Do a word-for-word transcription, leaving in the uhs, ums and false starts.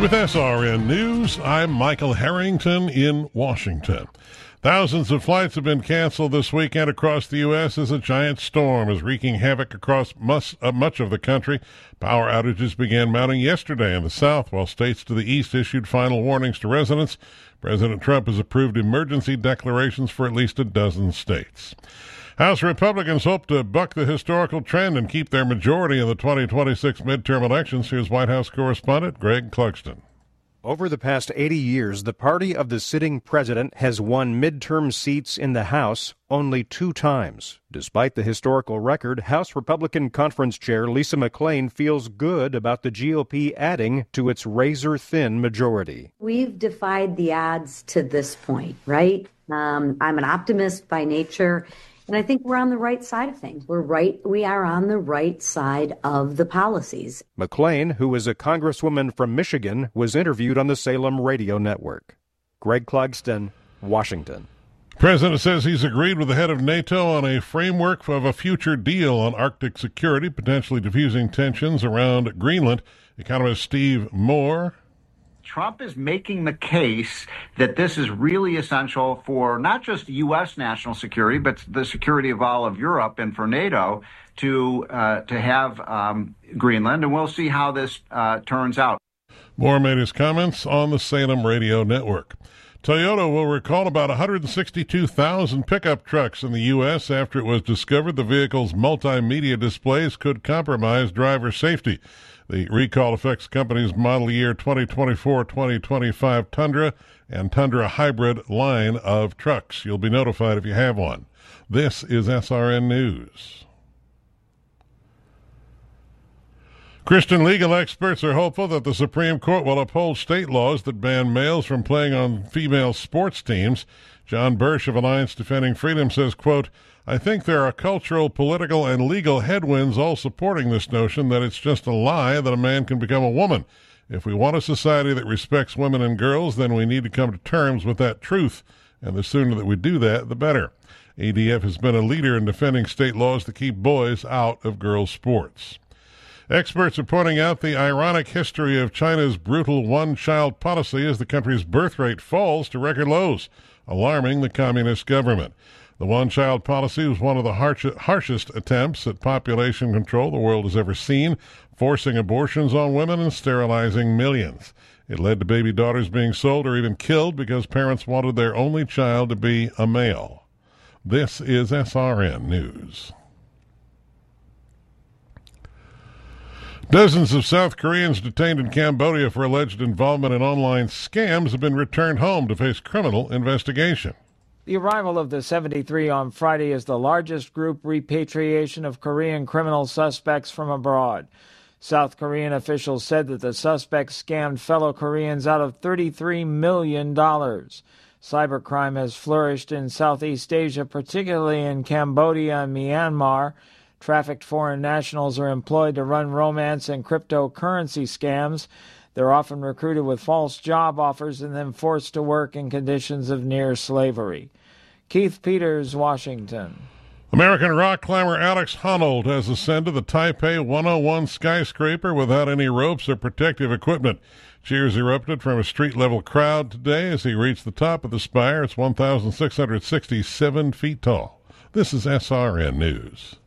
With S R N News, I'm Michael Harrington in Washington. Thousands of flights have been canceled this weekend across the U S as a giant storm is wreaking havoc across much, uh, much of the country. Power outages began mounting yesterday in the south, while states to the east issued final warnings to residents. President Trump has approved emergency declarations for at least a dozen states. House Republicans hope to buck the historical trend and keep their majority in the twenty twenty-six midterm elections. Here's White House correspondent Greg Clugston. Over the past eighty years, the party of the sitting president has won midterm seats in the House only two times. Despite the historical record, House Republican Conference Chair Lisa McClain feels good about the G O P adding to its razor-thin majority. We've defied the odds to this point, right? Um, I'm an optimist by nature. And I think we're on the right side of things. We're right. We are on the right side of the policies. McClain, who is a congresswoman from Michigan, was interviewed on the Salem Radio Network. Greg Clugston, Washington. The president says he's agreed with the head of NATO on a framework of a future deal on Arctic security, potentially diffusing tensions around Greenland. Economist Steve Moore. Trump is making the case that this is really essential for not just U S national security, but the security of all of Europe and for NATO to uh, to have um, Greenland. And we'll see how this uh, turns out. Moore made his comments on the Salem Radio Network. Toyota will recall about one hundred sixty-two thousand pickup trucks in the U S after it was discovered the vehicle's multimedia displays could compromise driver safety. The recall affects the company's model year twenty twenty-four twenty twenty-five Tundra and Tundra Hybrid line of trucks. You'll be notified if you have one. This is S R N News. Christian legal experts are hopeful that the Supreme Court will uphold state laws that ban males from playing on female sports teams. John Birch of Alliance Defending Freedom says, quote, I think there are cultural, political, and legal headwinds all supporting this notion that it's just a lie that a man can become a woman. If we want a society that respects women and girls, then we need to come to terms with that truth, and the sooner that we do that, the better. A D F has been a leader in defending state laws to keep boys out of girls' sports. Experts are pointing out the ironic history of China's brutal one-child policy as the country's birth rate falls to record lows, alarming the communist government. The one-child policy was one of the harsh, harshest attempts at population control the world has ever seen, forcing abortions on women and sterilizing millions. It led to baby daughters being sold or even killed because parents wanted their only child to be a male. This is S R N News. Dozens of South Koreans detained in Cambodia for alleged involvement in online scams have been returned home to face criminal investigation. The arrival of the seventy-three on Friday is the largest group repatriation of Korean criminal suspects from abroad. South Korean officials said that the suspects scammed fellow Koreans out of thirty-three million dollars. Cybercrime has flourished in Southeast Asia, particularly in Cambodia and Myanmar. Trafficked foreign nationals are employed to run romance and cryptocurrency scams. They're often recruited with false job offers and then forced to work in conditions of near slavery. Keith Peters, Washington. American rock climber Alex Honnold has ascended the Taipei one oh one skyscraper without any ropes or protective equipment. Cheers erupted from a street-level crowd today as he reached the top of the spire. It's one thousand six hundred sixty-seven feet tall. This is S R N News.